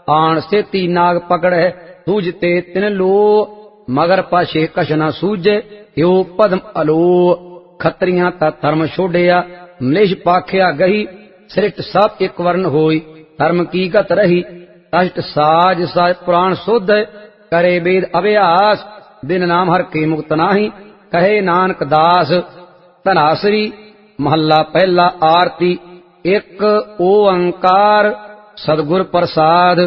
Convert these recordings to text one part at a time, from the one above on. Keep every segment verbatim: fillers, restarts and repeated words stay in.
आण सेती नाग पकड़े सूझते तिन लो, मगर पाशे कछ न सूझे यो पद्म अलो। खत्रियां ता धर्म छोड़िया मलेश पाखिया गही, सृष्ट सब एक वर्ण होई धर्म की गत रही। अष्ट साज साज पुराण शोध करे वेद अभ्यास, बिन नाम हर के मुक्त नाही कहे नानक दास। धनासरी महला पहला आरती। एक ओंकार सदगुर प्रसाद,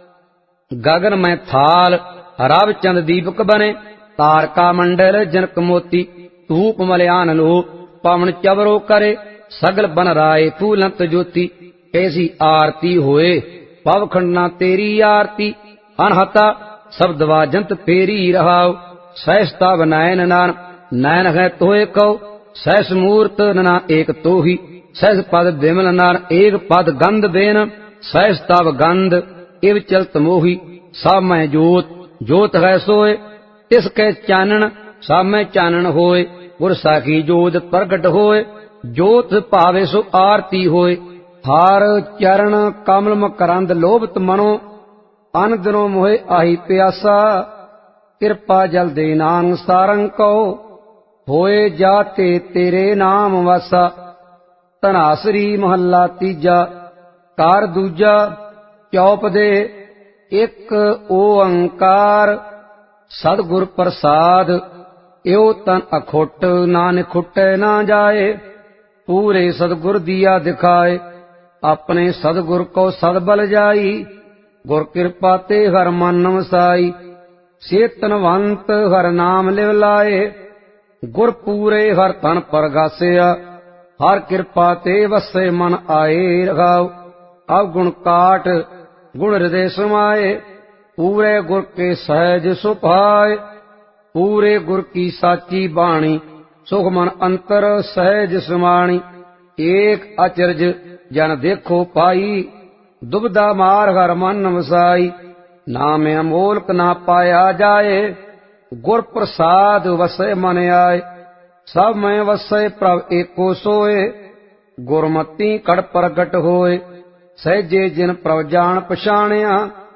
गगन में थाल रव चंद दीपक बने, तारका मंडल जनक मोती धूप मलयान लो। पवन चवरो करे सगल बन राय फूलंत ज्योति, कैसी आरती होए पवखंडना तेरी आरती। अनहता शब्द वाजंत फेरी रहाओ, सहसता नयन नान नयन है तोए कौ। सहस मूर्त नना एक तो ही, सहस पद विमल नान एक पद गंध बेन। सहस तव गंध इव चलत मोही, सब में जोत जोत है सोए। तिसके चानन सब में चानन होए, गुर साखी जोत प्रगट होए। जोत भावे सो आरती होए, हार चरण कमल मकरंद लोभत मनो। अन दिनों मोहे आही प्यासा, कृपा जल दे नानक सारंग को। होए जाते तेरे नाम वासा, धनासरी महला तीजा। कार दूजा चौप दे एक ओंकार सदगुर प्रसाद। यो तन अखुट नान खुटे ना जाए, पूरे सदगुर दिया दिखाए। अपने सदगुर को सदबल जाई, गुर कृपा ते हर मन वसाई। चेतनवंत हर नाम लिव लाए, गुर पूरे हर तन परगासिया। हर कृपा ते वसे मन आए रघाओ, अवगुण काट गुण हृदय समाये। पूरे गुर के सहज सुभाए, पूरे गुर की साची बाणी। सुख मन अंतर सहज समाणी, एक अचरज जन देखो पाई। दुबदा मार हर मन वसाई, नाम अमोलक ना पाया जाए। गुर प्रसाद वसै मन आए, सब में वसै प्रभ एको सोए। गुरमति कड़ प्रगट होए, सहजे जिन प्रभ जान पछाणिया।